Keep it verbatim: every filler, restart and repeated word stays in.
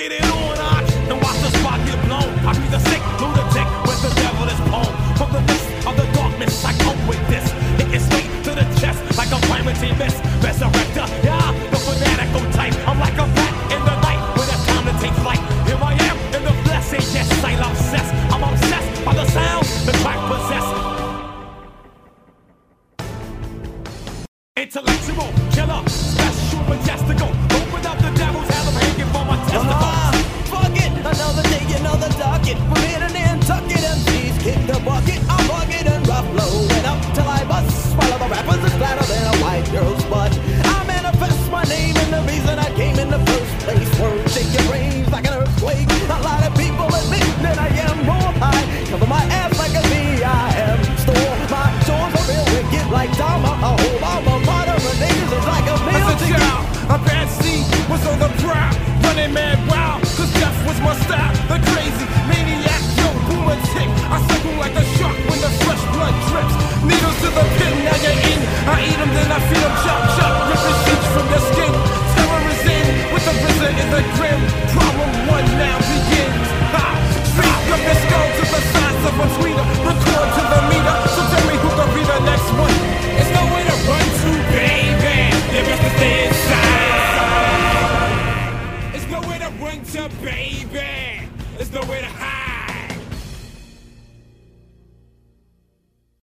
get it on, I and watch the spot get blown. I be the sick lunatic with the devil is home. From the mist of the darkness, I come with this. Hitting straight to the chest like a primary miss. Resurrector, yeah, the fanatical type. I'm like a bat in the night when it's time to take flight. Here I am in the flesh, and yes, I'm obsessed. I'm obsessed by the sound the track possess. Intellectual killer, special majestical. Open up the devil's hell, I'm hanging for my testicles. Ah, fuck it, another day, another docket. We're in and in, tuck it and please kick the bucket. I'll bug it and rough low.